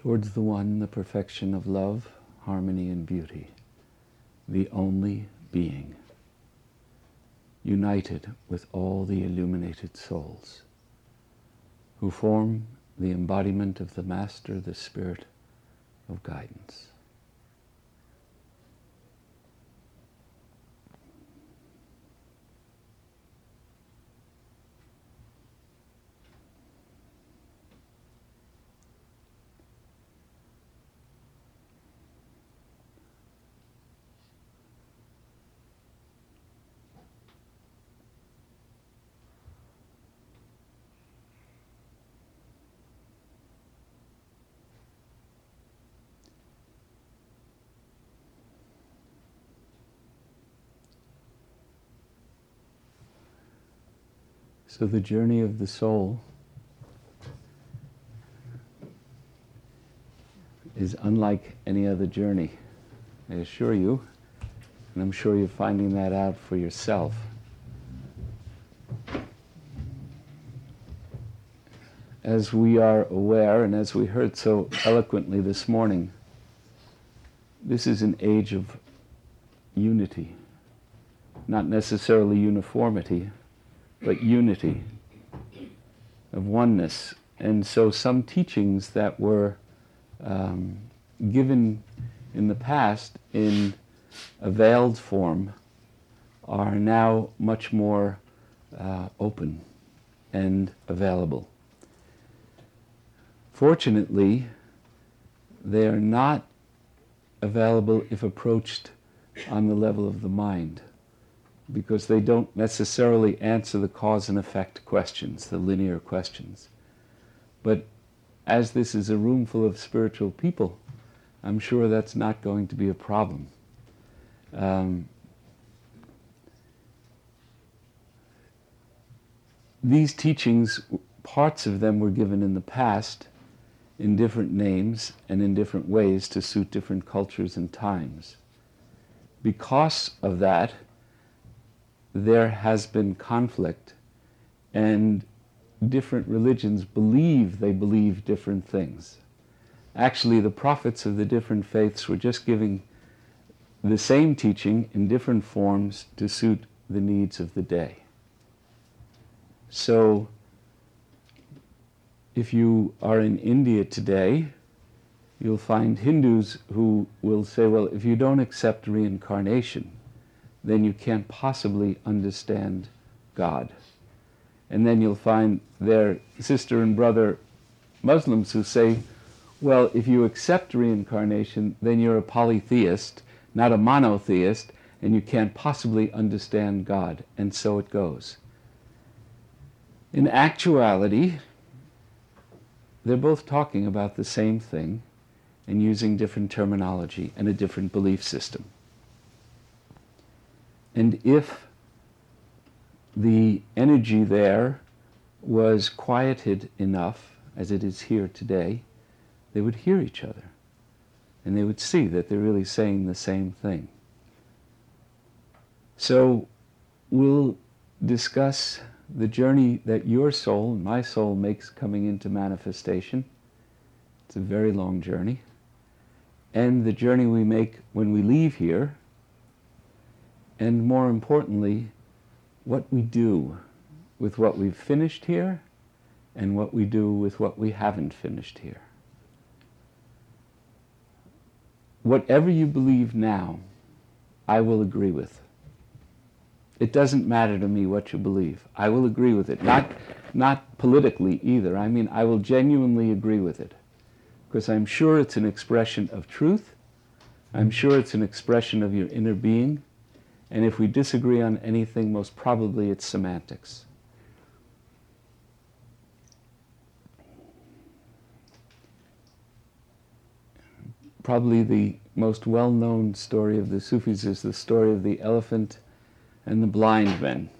towards the one, the perfection of love, harmony, and beauty, the only being, united with all the illuminated souls, who form the embodiment of the Master, the Spirit of guidance. So the journey of the soul is unlike any other journey, I assure you, and I'm sure you're finding that out for yourself. As we are aware, and as we heard so eloquently this morning, this is an age of unity, not necessarily uniformity, but unity, of oneness. And so some teachings that were given in the past in a veiled form are now much more open and available. Fortunately, they are not available if approached on the level of the mind, because they don't necessarily answer the cause and effect questions, the linear questions. But as this is a room full of spiritual people, I'm sure that's not going to be a problem. These teachings, parts of them were given in the past in different names and in different ways to suit different cultures and times. Because of that, there has been conflict, and different religions believe different things. Actually, the prophets of the different faiths were just giving the same teaching in different forms to suit the needs of the day. So, if you are in India today, you'll find Hindus who will say, well, if you don't accept reincarnation, then you can't possibly understand God. And then you'll find their sister and brother Muslims who say, well, if you accept reincarnation, then you're a polytheist, not a monotheist, and you can't possibly understand God. And so it goes. In actuality, they're both talking about the same thing and using different terminology and a different belief system. And if the energy there was quieted enough, as it is here today, they would hear each other. And they would see that they're really saying the same thing. So we'll discuss the journey that your soul, my soul, makes coming into manifestation. It's a very long journey. And the journey we make when we leave here, and more importantly, what we do with what we've finished here and what we do with what we haven't finished here. Whatever you believe now, I will agree with. It doesn't matter to me what you believe. I will agree with it. Not politically either. I mean, I will genuinely agree with it. Because I'm sure it's an expression of truth. I'm sure it's an expression of your inner being. And if we disagree on anything, most probably it's semantics. Probably the most well-known story of the Sufis is the story of the elephant and the blind men.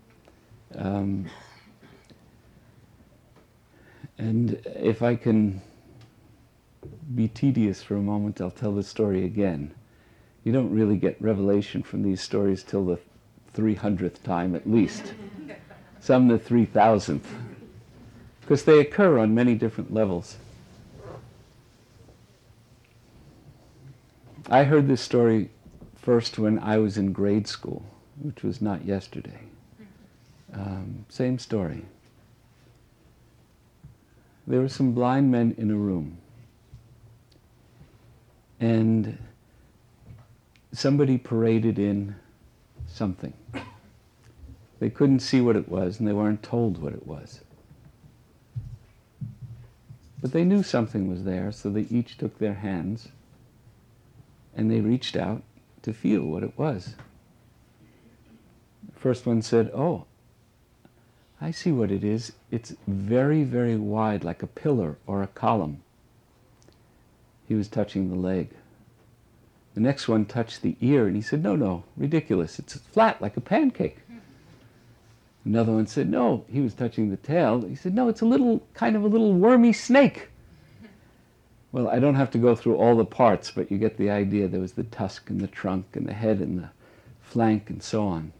And if I can be tedious for a moment, I'll tell the story again. You don't really get revelation from these stories till the 300th time at least. Some the 3,000th. Because they occur on many different levels. I heard this story first when I was in grade school, which was not yesterday. Same story. There were some blind men in a room, and somebody paraded in something. They couldn't see what it was, and they weren't told what it was. But they knew something was there, so they each took their hands and they reached out to feel what it was. The first one said, "Oh, I see what it is. It's very, very wide, like a pillar or a column." He was touching the leg. The next one touched the ear, and he said, "No, ridiculous. It's flat, like a pancake." Another one said, "No." He was touching the tail. He said, "No, it's kind of a little wormy snake." Well, I don't have to go through all the parts, but you get the idea. There was the tusk and the trunk and the head and the flank and so on.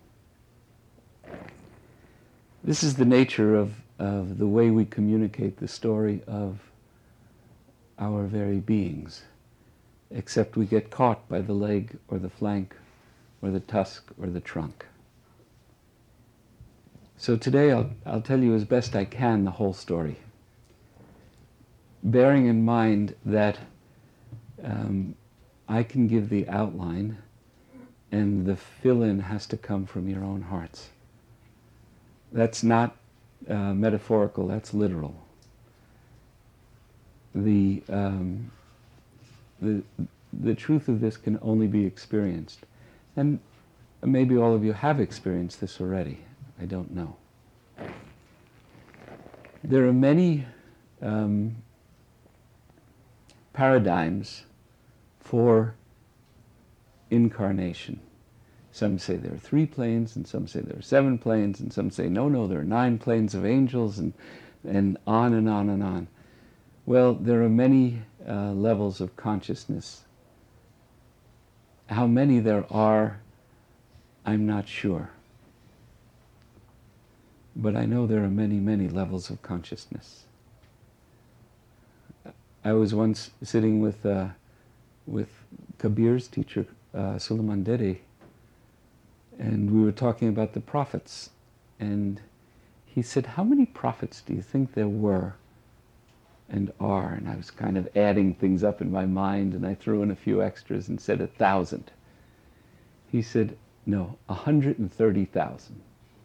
This is the nature of the way we communicate the story of our very beings, except we get caught by the leg or the flank or the tusk or the trunk. So today I'll tell you as best I can the whole story, bearing in mind that I can give the outline and the fill-in has to come from your own hearts. That's not metaphorical, that's literal. The truth of this can only be experienced. And maybe all of you have experienced this already. I don't know. There are many paradigms for incarnation. Some say there are 3 planes, and some say there are 7 planes, and some say, no, there are 9 planes of angels, and on and on and on. Well, there are many levels of consciousness. How many there are, I'm not sure. But I know there are many, many levels of consciousness. I was once sitting with Kabir's teacher, Suleiman Dede, and we were talking about the prophets. And he said, "How many prophets do you think there were and are?" And I was kind of adding things up in my mind, and I threw in a few extras and said 1,000. He said, "No, 130,000.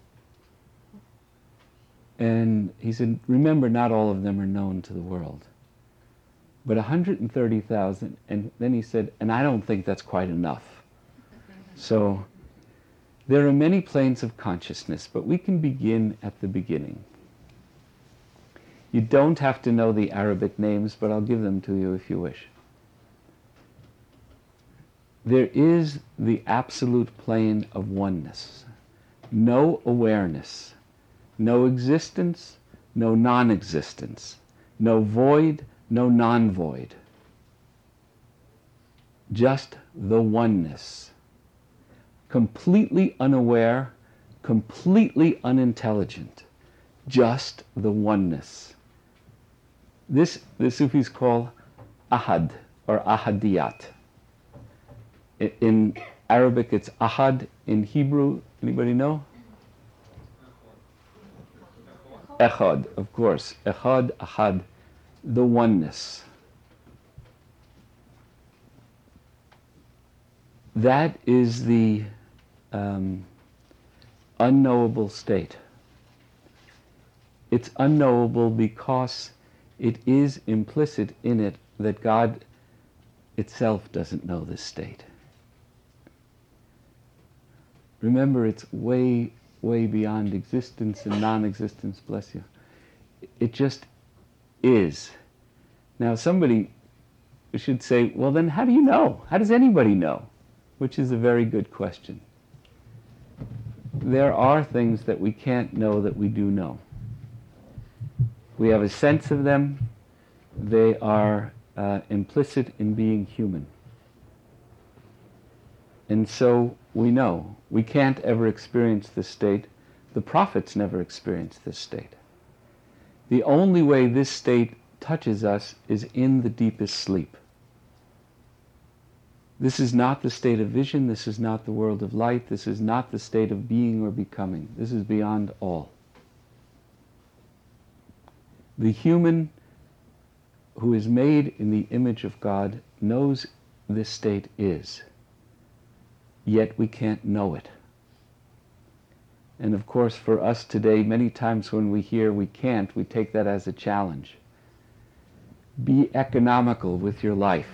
And he said, "Remember, not all of them are known to the world. But 130,000, and then he said, "And I don't think that's quite enough." So there are many planes of consciousness, but we can begin at the beginning. You don't have to know the Arabic names, but I'll give them to you if you wish. There is the absolute plane of oneness. No awareness, no existence, no non-existence, no void, no non-void. Just the oneness. Completely unaware, completely unintelligent. Just the oneness. This the Sufis call ahad or ahadiyat. In Arabic it's ahad. In Hebrew, anybody know? Echad, of course. Echad, ahad. The oneness. That is the unknowable state. It's unknowable because it is implicit in it that God itself doesn't know this state. Remember, it's way, way beyond existence and non-existence, bless you. It just is. Now somebody should say, well then how do you know? How does anybody know? Which is a very good question. There are things that we can't know that we do know. We have a sense of them. They are implicit in being human. And so we know. We can't ever experience this state. The prophets never experienced this state. The only way this state touches us is in the deepest sleep. This is not the state of vision, this is not the world of light, this is not the state of being or becoming. This is beyond all. The human who is made in the image of God knows this state is, yet we can't know it. And of course, for us today, many times when we hear we can't, we take that as a challenge. Be economical with your life.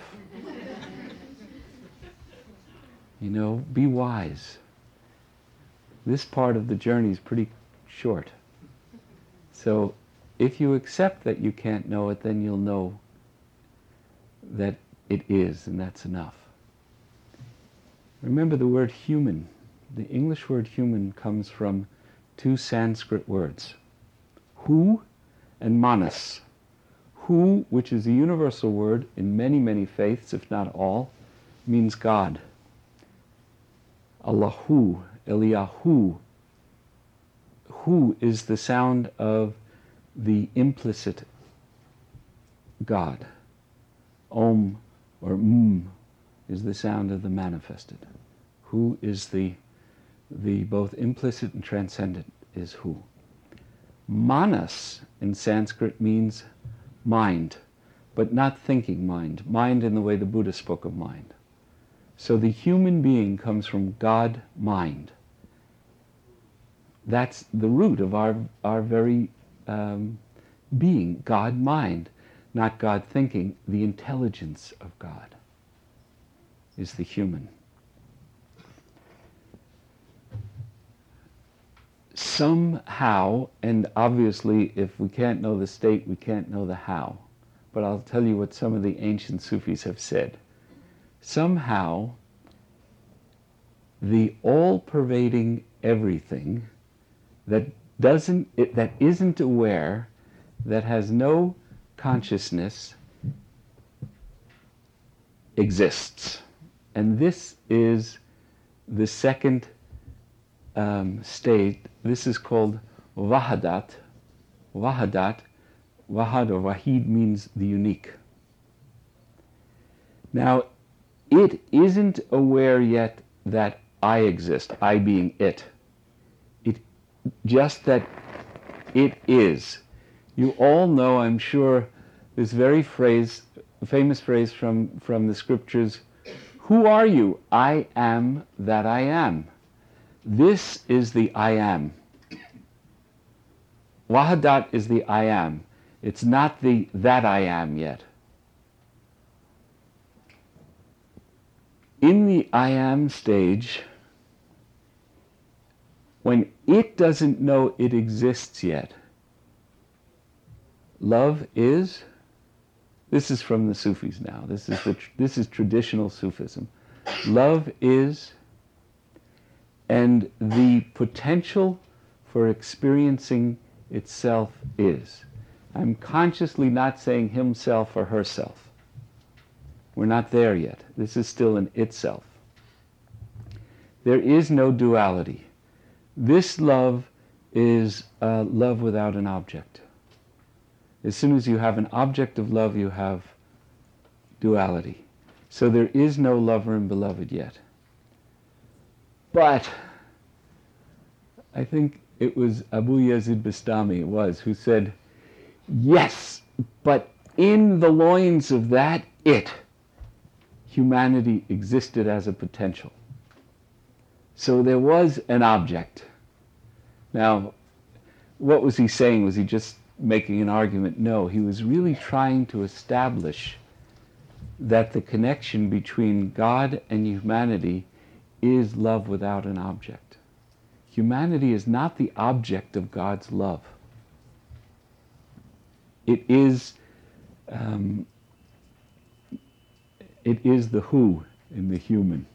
You know, be wise. This part of the journey is pretty short. So if you accept that you can't know it, then you'll know that it is, and that's enough. Remember the word human. The English word human comes from two Sanskrit words, hu and manas. Hu, which is a universal word in many, many faiths, if not all, means God. Allahu, Eliyahu. Hu is the sound of the implicit God. Om or is the sound of the manifested. Hu is the both implicit and transcendent is Hu. Manas in Sanskrit means mind, but not thinking mind. Mind in the way the Buddha spoke of mind. So the human being comes from God mind. That's the root of our very being, God mind, not God thinking. The intelligence of God is the human. Somehow, and obviously if we can't know the state, we can't know the how, but I'll tell you what some of the ancient Sufis have said. Somehow, the all-pervading everything that isn't aware, that has no consciousness, exists. And this is the second state. This is called Wahadat. Wahad or Wahid means the unique. Now, it isn't aware yet that I exist, I being it. Just that it is. You all know, I'm sure, this very famous phrase from the scriptures, who are you? I am that I am. This is the I am. Wahadat is the I am. It's not the that I am yet. In the I am stage, when it doesn't know it exists yet, love is, this is from the Sufis now, this is traditional Sufism. Love is, and the potential for experiencing itself is. I'm consciously not saying himself or herself. We're not there yet. This is still an itself. There is no duality. This love is love without an object. As soon as you have an object of love, you have duality. So there is no lover and beloved yet. But I think it was Abu Yazid Bastami, who said, yes, but in the loins of that humanity existed as a potential. So there was an object. Now, what was he saying? Was he just making an argument? No, he was really trying to establish that the connection between God and humanity is love without an object. Humanity is not the object of God's love. It is the who in the human.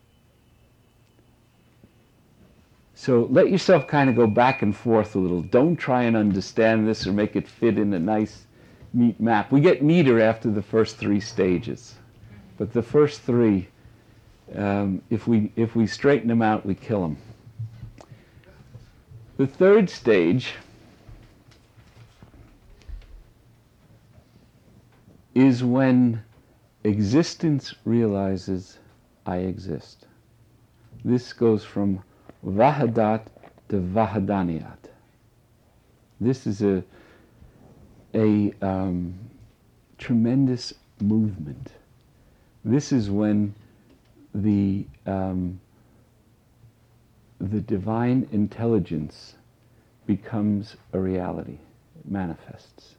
So let yourself kind of go back and forth a little. Don't try and understand this or make it fit in a nice, neat map. We get neater after the first three stages. But the first three, if we straighten them out, we kill them. The third stage is when existence realizes I exist. This goes from Vahadat to Vahadaniyat. This is a tremendous movement. This is when the divine intelligence becomes a reality, it manifests.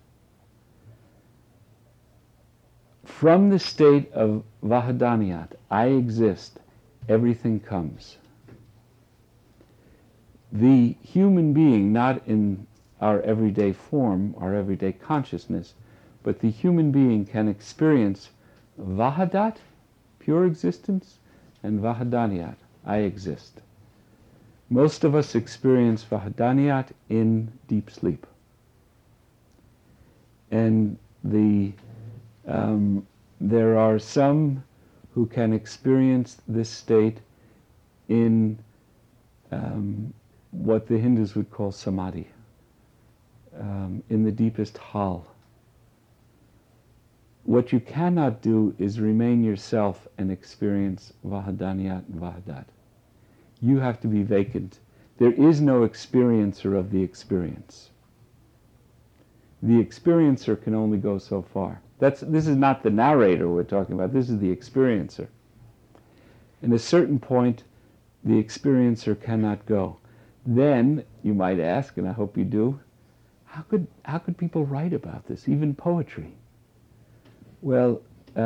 From the state of Vahadaniyat, I exist, everything comes. The human being, not in our everyday form, our everyday consciousness, but the human being can experience Vahadat, pure existence, and Vahadaniyat, I exist. Most of us experience Vahadaniyat in deep sleep. And there are some who can experience this state in what the Hindus would call samadhi, in the deepest hal. What you cannot do is remain yourself and experience Vahadaniyat and Vahadat. You have to be vacant. There is no experiencer of the experience. The experiencer can only go so far. This is not the narrator we're talking about, this is the experiencer. At a certain point, the experiencer cannot go. Then, you might ask, and I hope you do, how could people write about this, even poetry? Well,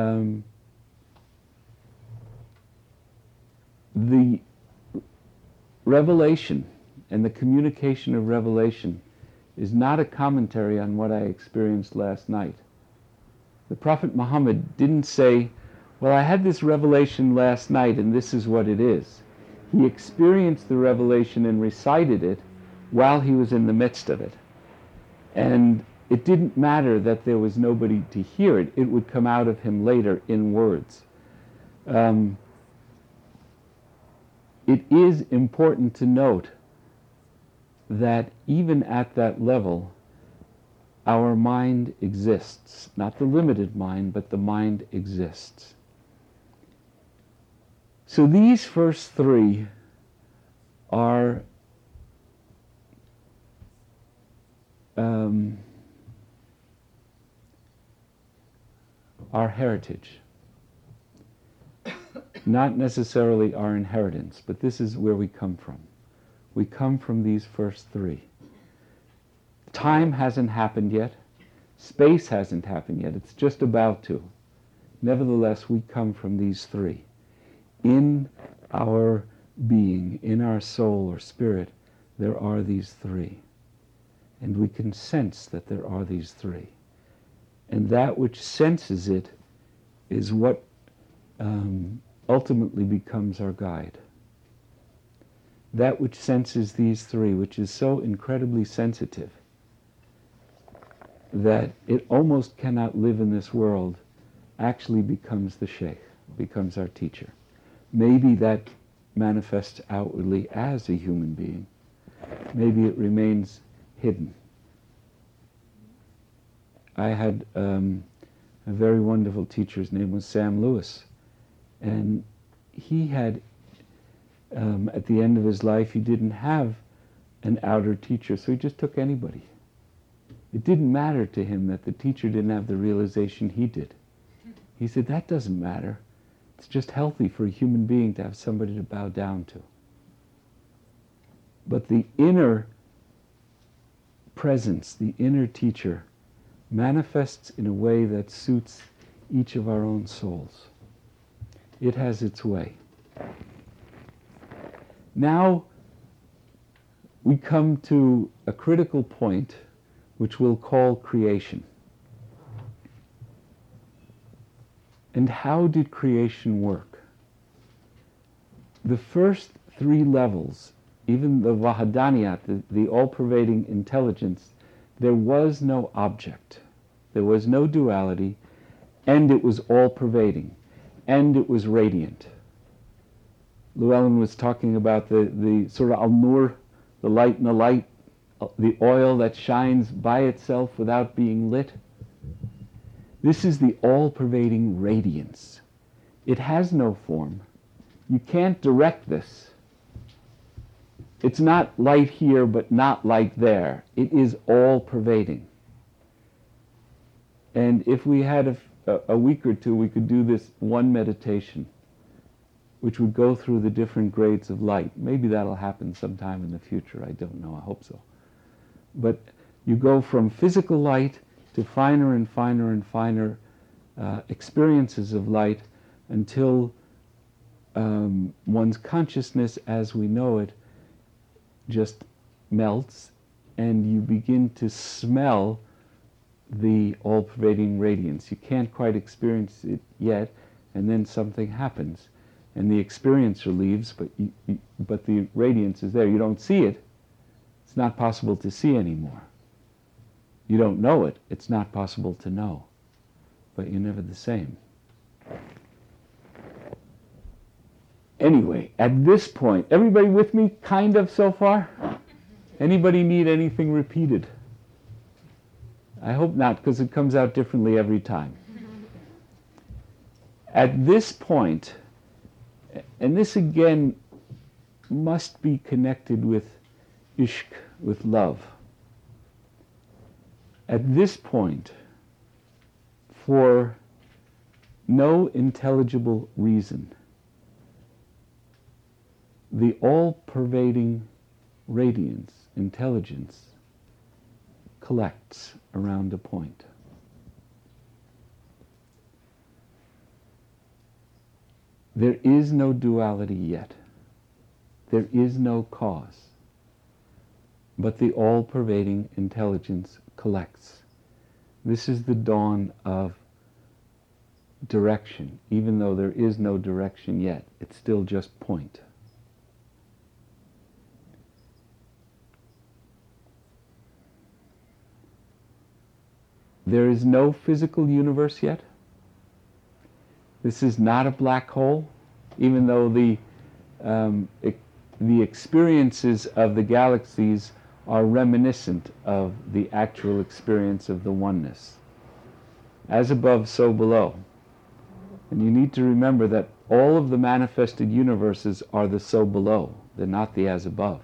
the revelation and the communication of revelation is not a commentary on what I experienced last night. The Prophet Muhammad didn't say, well, I had this revelation last night and this is what it is. He experienced the revelation and recited it while he was in the midst of it. And it didn't matter that there was nobody to hear it. It would come out of him later in words. It is important to note that even at that level, our mind exists. Not the limited mind, but the mind exists. So these first three are our heritage. Not necessarily our inheritance, but this is where we come from. We come from these first three. Time hasn't happened yet. Space hasn't happened yet. It's just about to. Nevertheless, we come from these three. In our being, in our soul or spirit, there are these three. And we can sense that there are these three. And that which senses it is what ultimately becomes our guide. That which senses these three, which is so incredibly sensitive that it almost cannot live in this world, actually becomes the sheikh, becomes our teacher. Maybe that manifests outwardly as a human being. Maybe it remains hidden. I had a very wonderful teacher, his name was Sam Lewis, and he had, at the end of his life, he didn't have an outer teacher, so he just took anybody. It didn't matter to him that the teacher didn't have the realization he did. He said, that doesn't matter. It's just healthy for a human being to have somebody to bow down to. But the inner presence, the inner teacher, manifests in a way that suits each of our own souls. It has its way. Now we come to a critical point which we'll call creation. And how did creation work? The first three levels, even the Vahadaniyat, the all-pervading intelligence, there was no object. There was no duality, and it was all-pervading, and it was radiant. Llewellyn was talking about the Surah Al-Nur, the light in the light, the oil that shines by itself without being lit. This is the all-pervading radiance. It has no form. You can't direct this. It's not light here, but not light there. It is all pervading. And if we had a week or two, we could do this one meditation, which would go through the different grades of light. Maybe that'll happen sometime in the future. I don't know. I hope so. But you go from physical light to finer and finer and finer experiences of light until one's consciousness as we know it just melts, and you begin to smell the all-pervading radiance. You can't quite experience it yet, and then something happens, and the experiencer leaves, but the radiance is there. You don't see it. It's not possible to see anymore. You don't know it. It's not possible to know. But you're never the same. Anyway, at this point, everybody with me kind of so far? Anybody need anything repeated? I hope not, because it comes out differently every time. At this point, and this again must be connected with ishq, with love. At this point, for no intelligible reason, the all-pervading radiance, intelligence, collects around a point. There is no duality yet. There is no cause. But the all-pervading intelligence collects. This is the dawn of direction. Even though there is no direction yet, it's still just point. There is no physical universe yet. This is not a black hole, even though the experiences of the galaxies are reminiscent of the actual experience of the oneness. As above, so below. And you need to remember that all of the manifested universes are the so below. They're not the as above.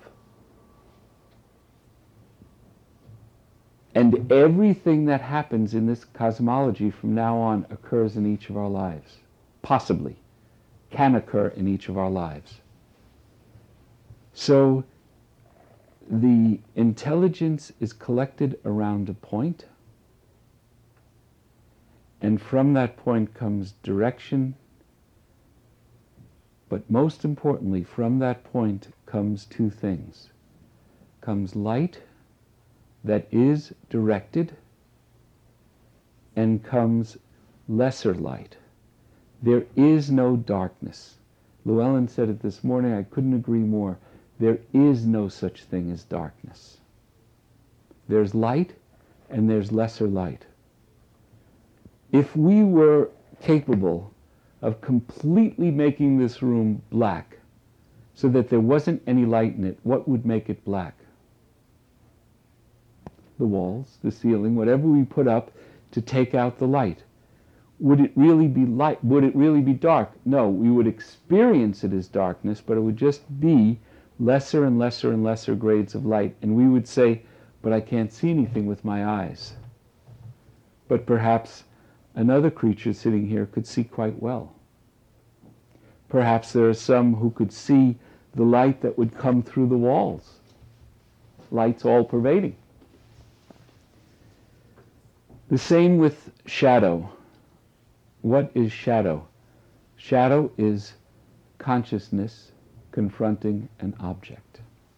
And everything that happens in this cosmology from now on occurs in each of our lives. Possibly. Can occur in each of our lives. So the intelligence is collected around a point, and from that point comes direction, but most importantly, from that point comes two things. Comes light that is directed, and comes lesser light. There is no darkness. Llewellyn said it this morning, I couldn't agree more. There is no such thing as darkness. There's light and there's lesser light. If we were capable of completely making this room black so that there wasn't any light in it, what would make it black? The walls, the ceiling, whatever we put up to take out the light. Would it really be light? Would it really be dark? No, we would experience it as darkness, but it would just be lesser and lesser and lesser grades of light. And we would say, but I can't see anything with my eyes. But perhaps another creature sitting here could see quite well. Perhaps there are some who could see the light that would come through the walls. Light's all pervading. The same with shadow. What is shadow? Shadow is consciousness confronting an object.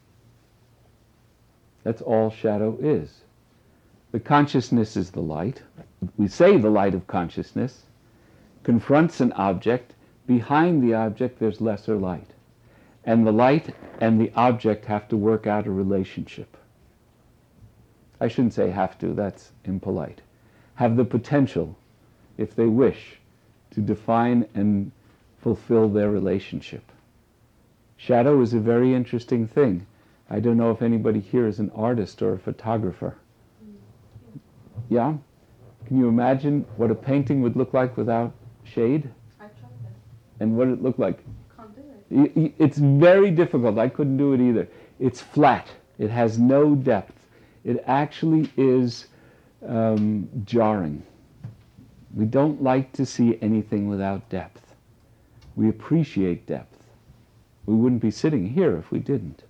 That's all shadow is. The consciousness is the light. We say the light of consciousness confronts an object. Behind the object there's lesser light. And the light and the object have to work out a relationship. I shouldn't say have to, that's impolite. Have the potential, if they wish, to define and fulfill their relationship. Shadow is a very interesting thing. I don't know if anybody here is an artist or a photographer. Yeah? Can you imagine what a painting would look like without shade? I tried that. And what did it look like? Can't do it. It's very difficult. I couldn't do it either. It's flat. It has no depth. It actually is jarring. We don't like to see anything without depth. We appreciate depth. We wouldn't be sitting here if we didn't.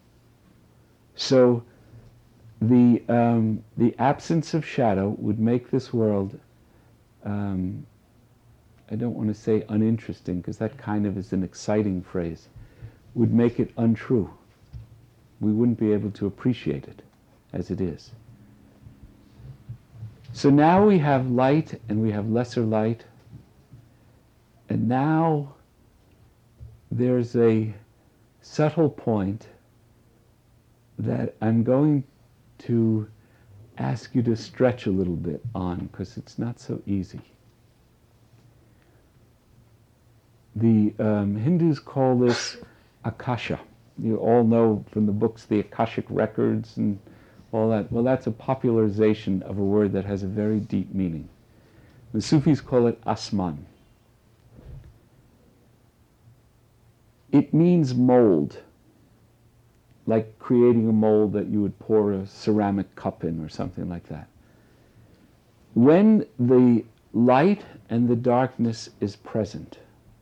So the absence of shadow would make this world, I don't want to say uninteresting, because that kind of is an exciting phrase, would make it untrue. We wouldn't be able to appreciate it as it is. So now we have light and we have lesser light, and now there's a subtle point that I'm going to ask you to stretch a little bit on, because it's not so easy. The Hindus call this Akasha. You all know from the books the Akashic records and all that. Well, that's a popularization of a word that has a very deep meaning. The Sufis call it Asman. It means mold, like creating a mold that you would pour a ceramic cup in or something like that. When the light and the darkness is present,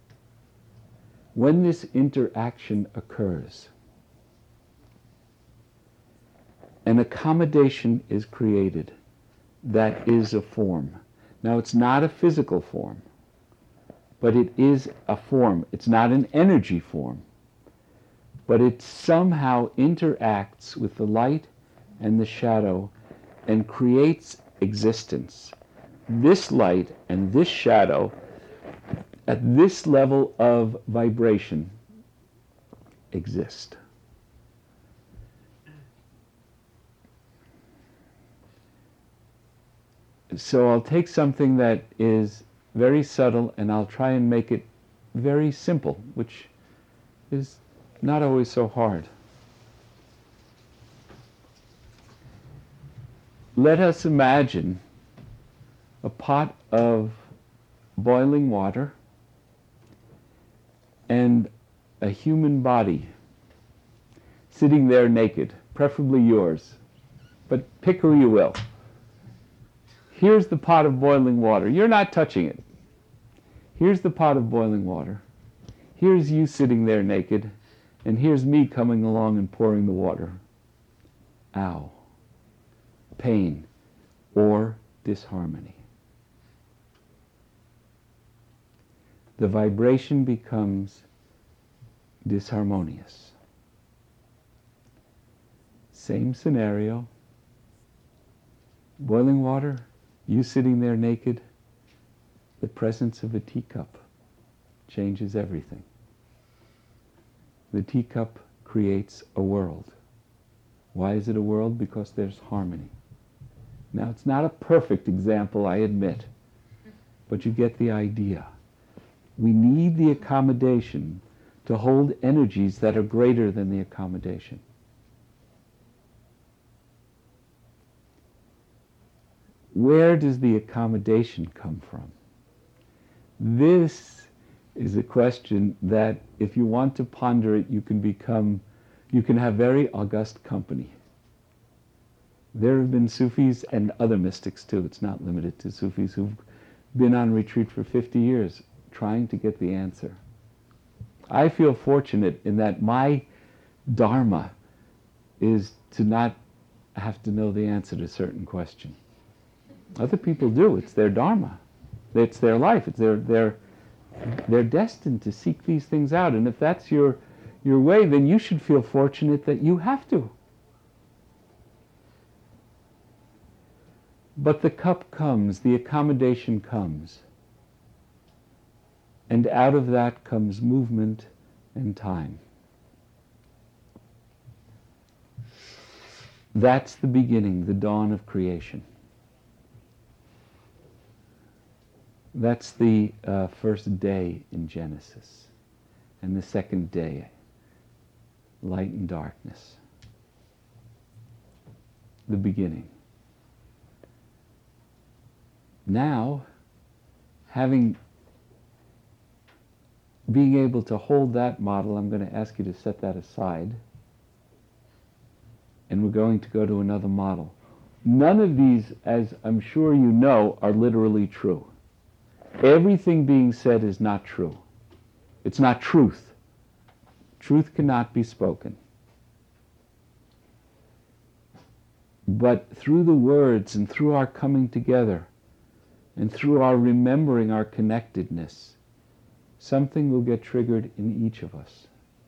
when this interaction occurs, an accommodation is created that is a form. Now, it's not a physical form, but it is a form. It's not an energy form, but it somehow interacts with the light and the shadow and creates existence. This light and this shadow, at this level of vibration, exist. So I'll take something that is very subtle and I'll try and make it very simple, which is not always so hard. Let us imagine a pot of boiling water and a human body sitting there naked, preferably yours, but pick who you will. Here's the pot of boiling water. You're not touching it. Here's the pot of boiling water. Here's you sitting there naked, and here's me coming along and pouring the water. Ow. Pain or disharmony. The vibration becomes disharmonious. Same scenario. Boiling water, you sitting there naked, the presence of a teacup changes everything. The teacup creates a world. Why is it a world? Because there's harmony. Now, it's not a perfect example, I admit, but you get the idea. We need the accommodation to hold energies that are greater than the accommodation. Where does the accommodation come from? This is a question that, if you want to ponder it, you can have very august company. There have been Sufis and other mystics too, it's not limited to Sufis, who've been on retreat for 50 years trying to get the answer. I feel fortunate in that my dharma is to not have to know the answer to certain questions. Other people do. It's their dharma. It's their life. They're destined to seek these things out. And if that's your way, then you should feel fortunate that you have to. But the cup comes, the accommodation comes. And out of that comes movement and time. That's the beginning, the dawn of creation. That's the first day in Genesis. And the second day, light and darkness. The beginning. Now, having being able to hold that model, I'm going to ask you to set that aside. And we're going to go to another model. None of these, as I'm sure you know, are literally true. Everything being said is not true. It's not truth. Truth cannot be spoken. But through the words and through our coming together and through our remembering our connectedness, something will get triggered in each of us.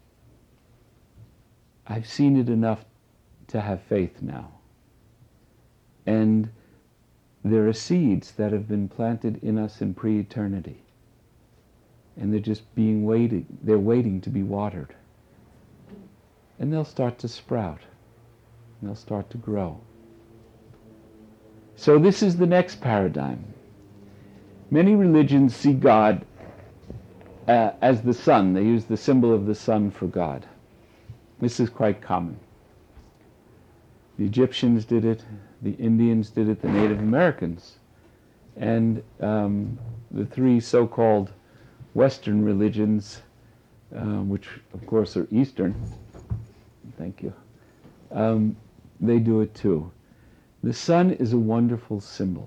I've seen it enough to have faith now. And there are seeds that have been planted in us in pre-eternity. And they're just they're waiting to be watered. And they'll start to sprout. And they'll start to grow. So this is the next paradigm. Many religions see God as the sun. They use the symbol of the sun for God. This is quite common. The Egyptians did it, the Indians did it, the Native Americans. And the three so-called Western religions, which of course are Eastern, thank you, they do it too. The sun is a wonderful symbol.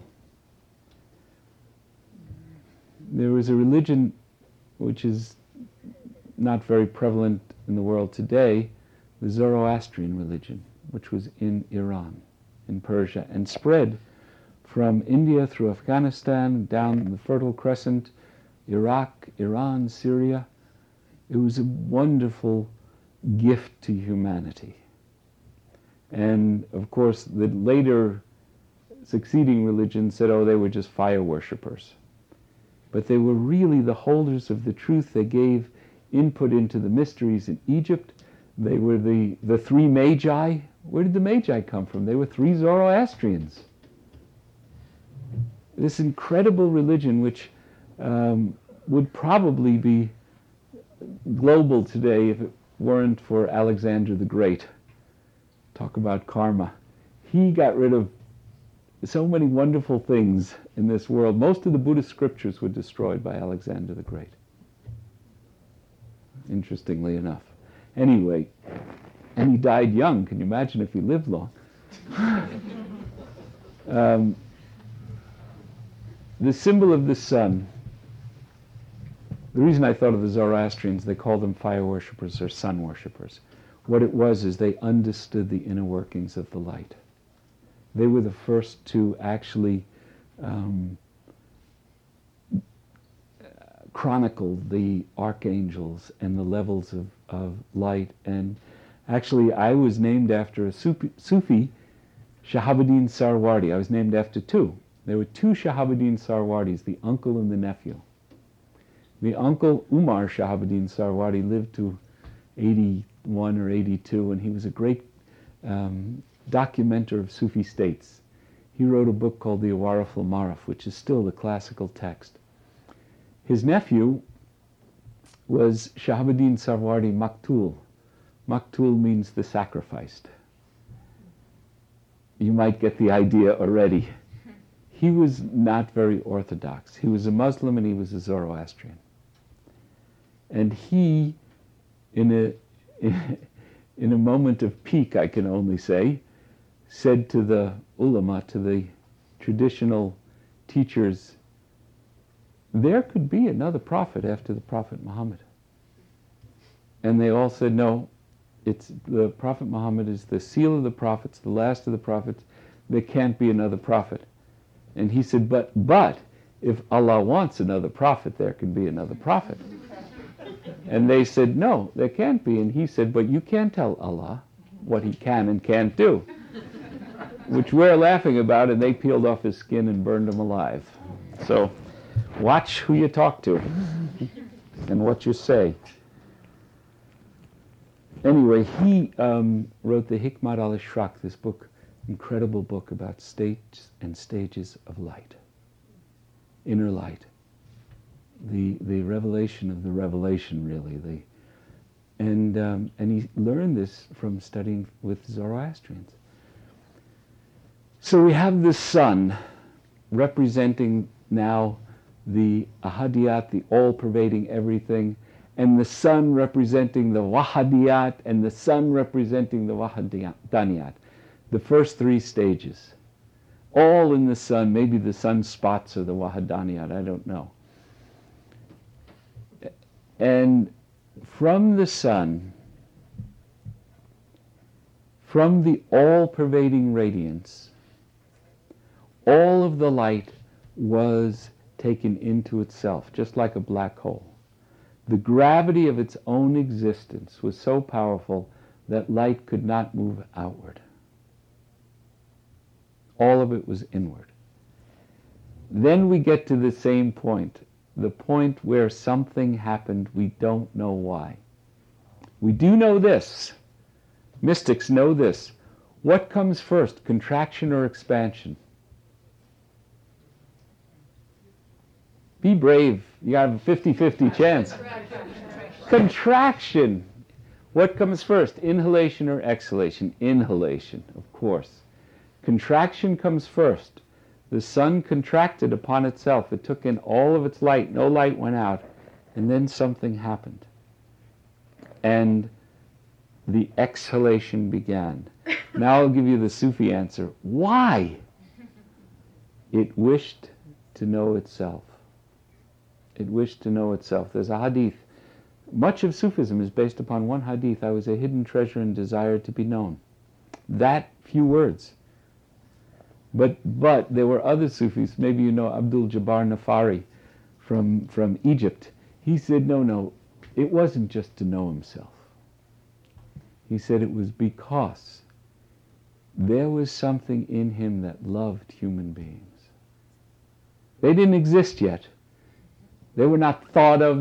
There is a religion which is not very prevalent in the world today, the Zoroastrian religion, which was in Iran, in Persia, and spread from India through Afghanistan, down the Fertile Crescent, Iraq, Iran, Syria. It was a wonderful gift to humanity. And of course, the later succeeding religions said, oh, they were just fire worshippers. But they were really the holders of the truth. They gave input into the mysteries in Egypt. They were the three magi. Where did the magi come from? They were three Zoroastrians. This incredible religion, which would probably be global today if it weren't for Alexander the Great. Talk about karma. He got rid of so many wonderful things in this world. Most of the Buddhist scriptures were destroyed by Alexander the Great, interestingly enough. Anyway, and he died young. Can you imagine if he lived long? The symbol of the sun, the reason I thought of the Zoroastrians, they called them fire worshippers or sun worshippers. What it was is they understood the inner workings of the light. They were the first to actually chronicle the archangels and the levels of light. And actually, I was named after a Sufi, Shahabuddin Sarwardi. I was named after two. There were two Shahabuddin Sarwardis, the uncle and the nephew. The uncle, Umar Shahabuddin Sarwardi, lived to 81 or 82, and he was a great documenter of Sufi states. He wrote a book called the Awarif al-Marif, which is still the classical text. His nephew was Shahabuddin Sarwardi Maktul. Maktul means the sacrificed. You might get the idea already. He was not very orthodox. He was a Muslim and he was a Zoroastrian. And he, in a moment of pique, I can only say, said to the ulama, to the traditional teachers, there could be another prophet after the Prophet Muhammad. And they all said, no, the Prophet Muhammad is the seal of the prophets, the last of the prophets. There can't be another prophet. And he said, but if Allah wants another prophet, there can be another prophet. And they said, no, there can't be. And he said, but you can't tell Allah what he can and can't do. Which we're laughing about, and they peeled off his skin and burned him alive. So watch who you talk to and what you say. Anyway, he wrote the Hikmat al-Ishraq, this book, incredible book about states and stages of light, inner light, the revelation of the revelation, really. And he learned this from studying with Zoroastrians. So we have this sun representing now the ahadiyat, the all-pervading everything, and the sun representing the Wahadiyat, and the sun representing the Wahdaniyat. The first three stages. All in the sun. Maybe the sun spots are the Wahdaniyat, I don't know. And from the sun, from the all-pervading radiance, all of the light was taken into itself, just like a black hole. The gravity of its own existence was so powerful that light could not move outward. All of it was inward. Then we get to the same point, the point where something happened, we don't know why. We do know this. Mystics know this. What comes first, contraction or expansion? Be brave. You got a 50-50 chance. Contraction. What comes first, inhalation or exhalation? Inhalation, of course. Contraction comes first. The sun contracted upon itself. It took in all of its light. No light went out. And then something happened. And the exhalation began. Now I'll give you the Sufi answer. Why? It wished to know itself. It wished to know itself. There's a hadith. Much of Sufism is based upon one hadith. I was a hidden treasure and desired to be known. That few words. But there were other Sufis. Maybe you know Abdul Jabbar Nafari from Egypt. He said, no, it wasn't just to know himself. He said it was because there was something in him that loved human beings. They didn't exist yet. They were not thought of.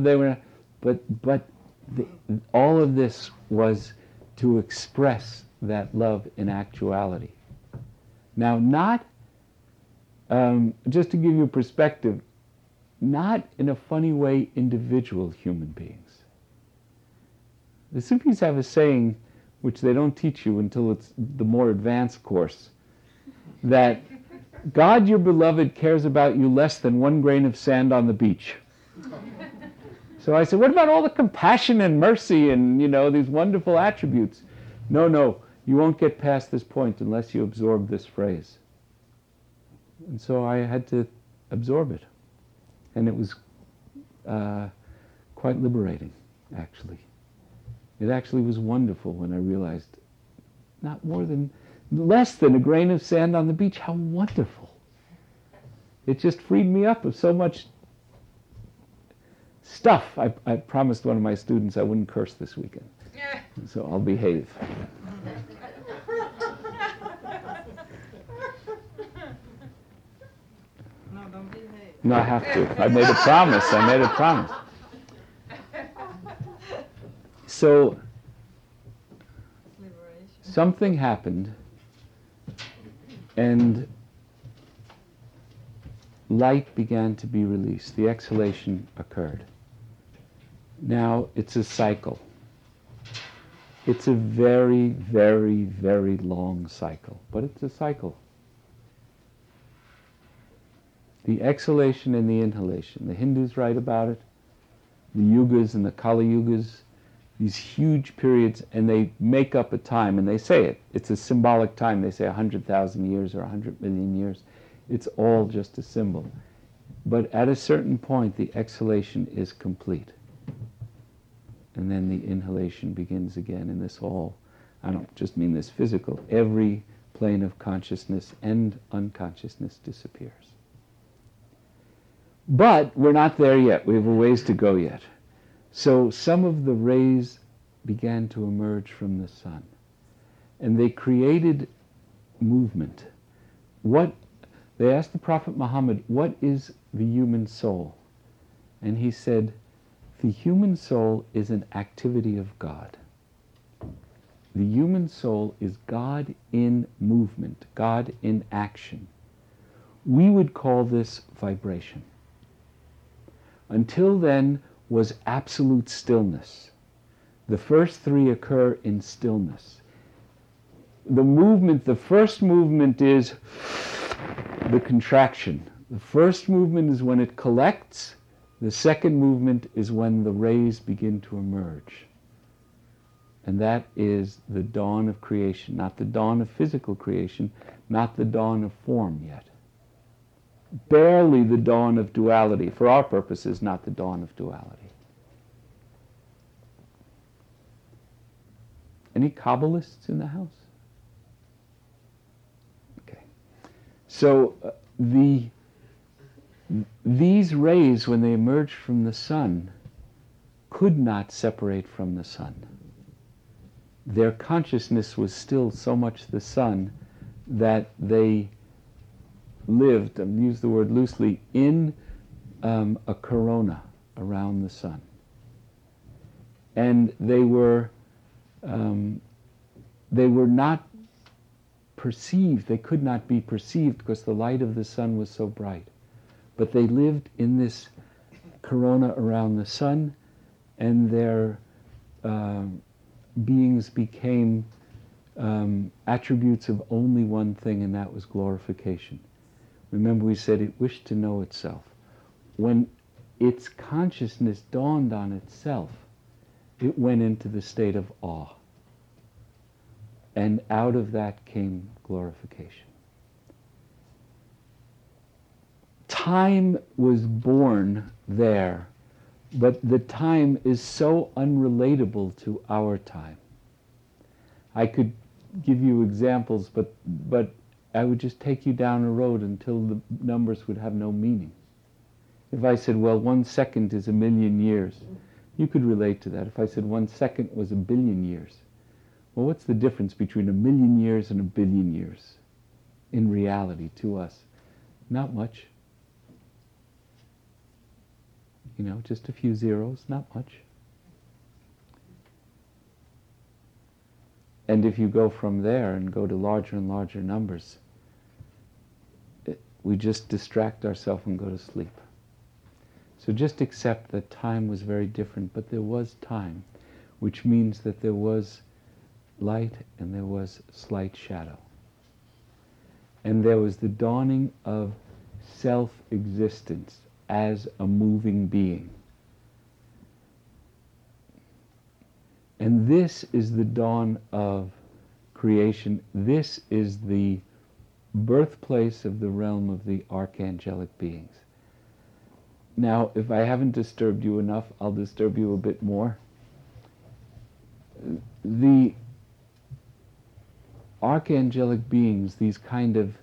All of this was to express that love in actuality. Now, not, just to give you perspective, not in a funny way individual human beings. The Sufis have a saying, which they don't teach you until it's the more advanced course, that God, your beloved, cares about you less than one grain of sand on the beach. So I said, what about all the compassion and mercy and, these wonderful attributes? No, you won't get past this point unless you absorb this phrase. And so I had to absorb it. And it was quite liberating, actually. It actually was wonderful when I realized less than a grain of sand on the beach. How wonderful. It just freed me up of so much stuff. I promised one of my students I wouldn't curse this weekend. So I'll behave. No, don't behave. No, I have to. I made a promise. So something happened, and light began to be released. The exhalation occurred. Now it's a cycle. It's a very, very, very long cycle, but it's a cycle. The exhalation and the inhalation. The Hindus write about it. The Yugas and the Kali Yugas, these huge periods, and they make up a time, and they say it. It's a symbolic time. They say 100,000 years or 100 million years. It's all just a symbol. But at a certain point, the exhalation is complete. And then the inhalation begins again, and this all, I don't just mean this physical, every plane of consciousness and unconsciousness disappears. But we're not there yet. We have a ways to go yet. So some of the rays began to emerge from the sun, and they created movement. They asked the Prophet Muhammad, what is the human soul? And he said, the human soul is an activity of God. The human soul is God in movement, God in action. We would call this vibration. Until then was absolute stillness. The first three occur in stillness. The first movement is the contraction. The first movement is when it collects. The second movement is when the rays begin to emerge. And that is the dawn of creation, not the dawn of physical creation, not the dawn of form yet. Barely the dawn of duality. For our purposes, not the dawn of duality. Any Kabbalists in the house? Okay. So these rays, when they emerged from the sun, could not separate from the sun. Their consciousness was still so much the sun that they lived, and use the word loosely, in a corona around the sun. And they were not perceived, they could not be perceived because the light of the sun was so bright. But they lived in this corona around the sun, and their beings became attributes of only one thing, and that was glorification. Remember, we said it wished to know itself. When its consciousness dawned on itself, it went into the state of awe. And out of that came glorification. Time was born there, but the time is so unrelatable to our time. I could give you examples, but I would just take you down a road until the numbers would have no meaning. If I said, well, 1 second is 1,000,000 years, you could relate to that. If I said 1 second was 1,000,000,000 years, well, what's the difference between 1,000,000 years and 1,000,000,000 years in reality to us? Not much. You know, just a few zeros, not much. And if you go from there and go to larger and larger numbers, we just distract ourselves and go to sleep. So just accept that time was very different, but there was time, which means that there was light and there was slight shadow. And there was the dawning of self-existence as a moving being. And this is the dawn of creation. This is the birthplace of the realm of the archangelic beings. Now, if I haven't disturbed you enough, I'll disturb you a bit more. The archangelic beings, these kind of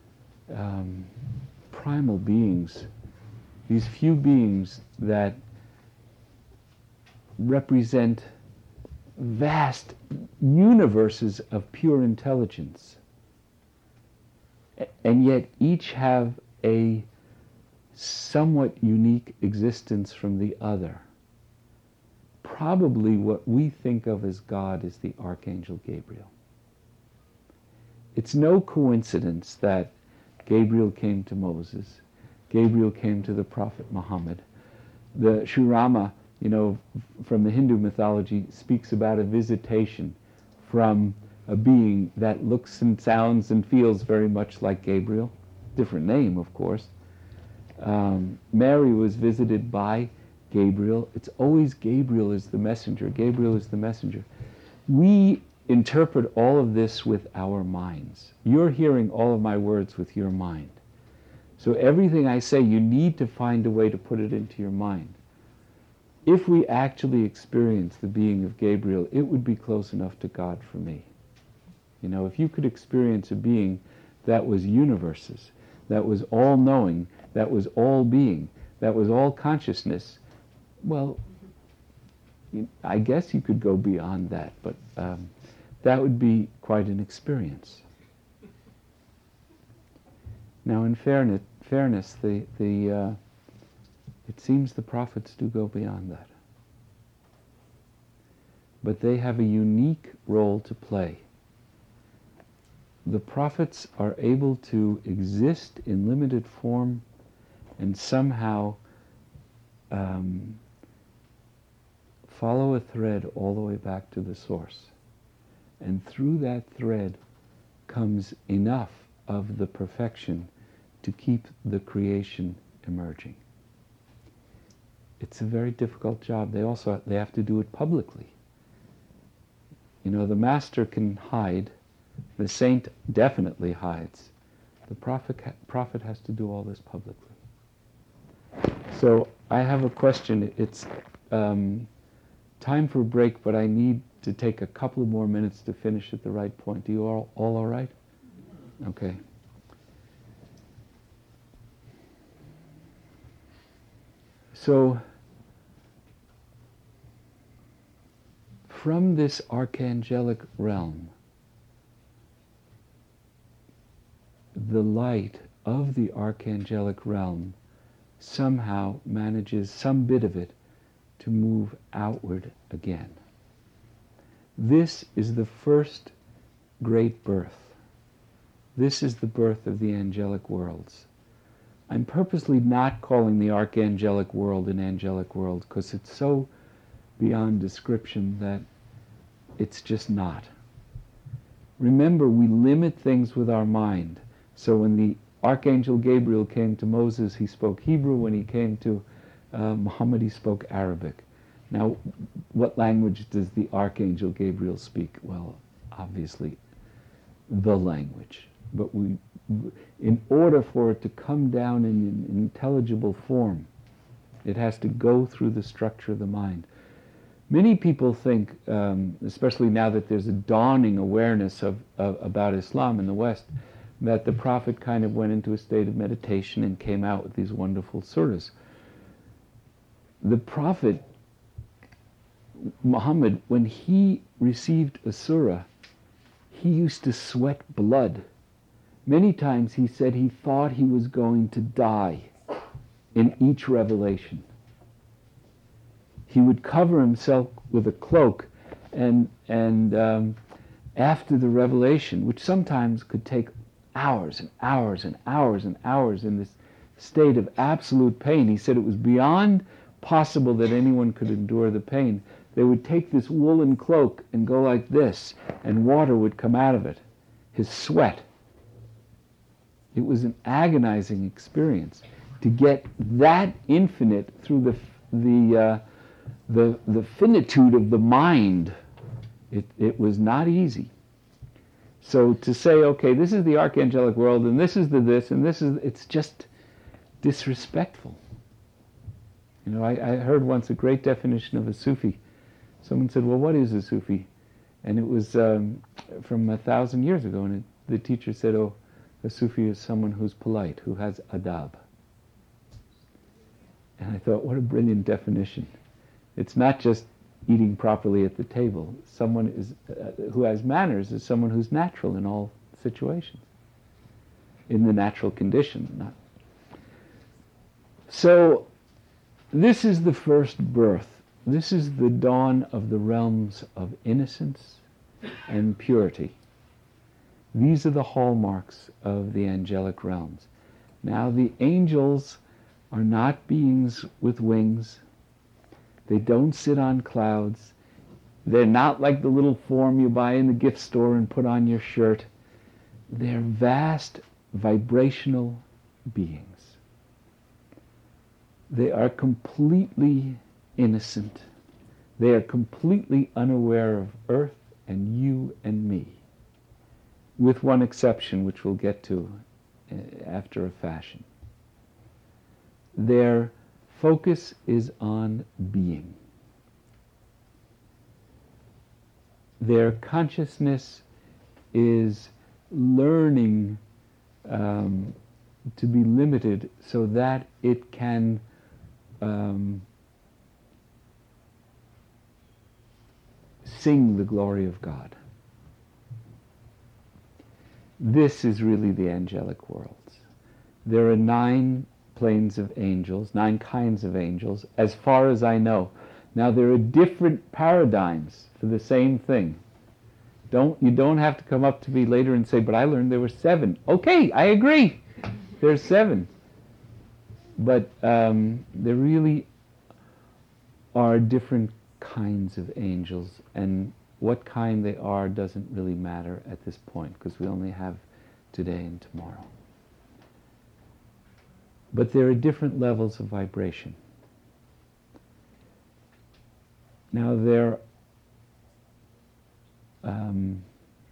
primal beings, these few beings that represent vast universes of pure intelligence, and yet each have a somewhat unique existence from the other. Probably what we think of as God is the Archangel Gabriel. It's no coincidence that Gabriel came to Moses, Gabriel came to the Prophet Muhammad. The Sri Rama, you know, from the Hindu mythology, speaks about a visitation from a being that looks and sounds and feels very much like Gabriel. Different name, of course. Mary was visited by Gabriel. It's always Gabriel is the messenger. Gabriel is the messenger. We interpret all of this with our minds. You're hearing all of my words with your mind. So everything I say, you need to find a way to put it into your mind. If we actually experience the being of Gabriel, it would be close enough to God for me. You know, if you could experience a being that was universes, that was all-knowing, that was all-being, that was all consciousness, well, I guess you could go beyond that, but that would be quite an experience. Now, in fairness, it seems the prophets do go beyond that. But they have a unique role to play. The prophets are able to exist in limited form and somehow follow a thread all the way back to the source. And through that thread comes enough of the perfection to keep the creation emerging. It's a very difficult job. They have to do it publicly. You know, the master can hide, the saint definitely hides. The prophet has to do all this publicly. So I have a question. It's time for a break, but I need to take a couple of more minutes to finish at the right point. Are you all right? Okay. So, from this archangelic realm, the light of the archangelic realm somehow manages some bit of it to move outward again. This is the first great birth. This is the birth of the angelic worlds. I'm purposely not calling the archangelic world an angelic world because it's so beyond description that it's just not. Remember, we limit things with our mind. So when the Archangel Gabriel came to Moses, he spoke Hebrew. When he came to Muhammad, he spoke Arabic. Now, what language does the Archangel Gabriel speak? Well, obviously, the language. But in order for it to come down in an intelligible form, it has to go through the structure of the mind. Many people think, especially now that there's a dawning awareness about Islam in the West, that the Prophet kind of went into a state of meditation and came out with these wonderful surahs. The Prophet Muhammad, when he received a surah, he used to sweat blood. Many times he said he thought he was going to die in each revelation. He would cover himself with a cloak and after the revelation, which sometimes could take hours and hours and hours and hours in this state of absolute pain. He said it was beyond possible that anyone could endure the pain. They would take this woolen cloak and go like this, and water would come out of it. His sweat. It was an agonizing experience to get that infinite through the finitude of the mind. It was not easy. So to say, okay, this is the archangelic world, and this is the this, and this is, it's just disrespectful. You know, I heard once a great definition of a Sufi. Someone said, well, what is a Sufi? And it was from 1,000 years ago, and the teacher said, oh, a Sufi is someone who's polite, who has adab. And I thought, what a brilliant definition. It's not just eating properly at the table. Someone is who has manners is someone who's natural in all situations, in the natural condition. So this is the first birth. This is the dawn of the realms of innocence and purity. These are the hallmarks of the angelic realms. Now the angels are not beings with wings. They don't sit on clouds. They're not like the little form you buy in the gift store and put on your shirt. They're vast vibrational beings. They are completely innocent. They are completely unaware of earth and you and me, with one exception, which we'll get to after a fashion. Their focus is on being. Their consciousness is learning to be limited so that it can sing the glory of God. This is really the angelic worlds. There are 9 planes of angels, 9 kinds of angels, as far as I know. Now there are different paradigms for the same thing. You don't have to come up to me later and say, but I learned there were 7. Okay, I agree. There's 7. But there really are different kinds of angels, and what kind they are doesn't really matter at this point, because we only have today and tomorrow. But there are different levels of vibration. Now um,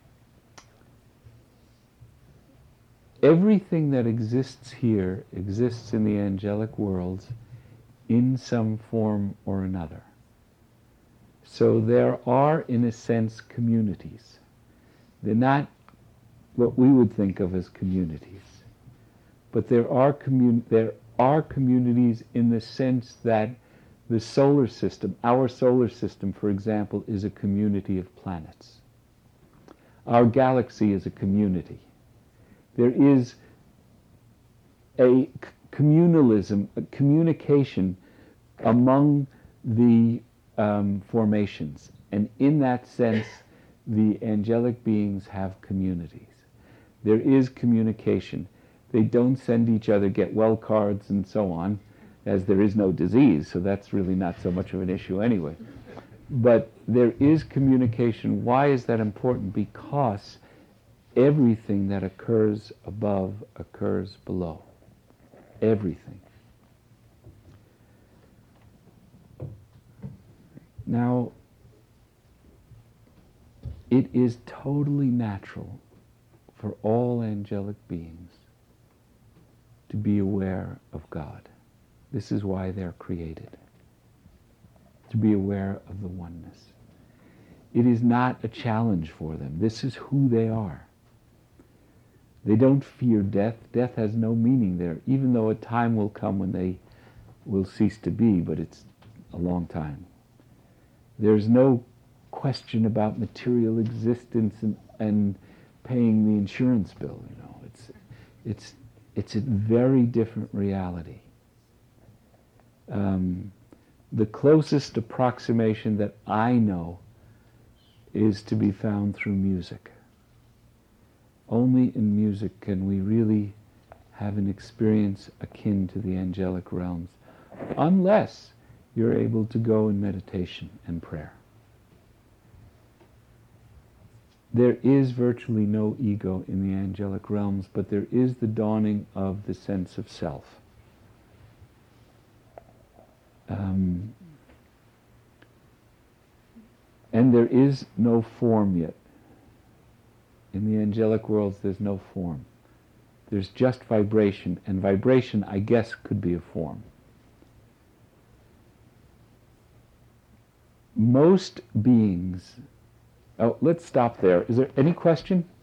everything that exists here exists in the angelic worlds in some form or another. So there are, in a sense, communities. They're not what we would think of as communities, but there are communities in the sense that the solar system, our solar system, for example, is a community of planets. Our galaxy is a community. There is a communalism, a communication among the formations. And in that sense, the angelic beings have communities. There is communication. They don't send each other get well cards and so on, as there is no disease, so that's really not so much of an issue anyway. But there is communication. Why is that important? Because everything that occurs above occurs below. Everything. Now, it is totally natural for all angelic beings to be aware of God. This is why they're created, to be aware of the oneness. It is not a challenge for them. This is who they are. They don't fear death. Death has no meaning there, even though a time will come when they will cease to be, but it's a long time. There's no question about material existence and paying the insurance bill. You know, it's a very different reality. The closest approximation that I know is to be found through music. Only in music can we really have an experience akin to the angelic realms, unless you're able to go in meditation and prayer. There is virtually no ego in the angelic realms, but there is the dawning of the sense of self. And there is no form yet. In the angelic worlds, there's no form. There's just vibration, and vibration, I guess, could be a form. Most beings... Oh, let's stop there. Is there any question?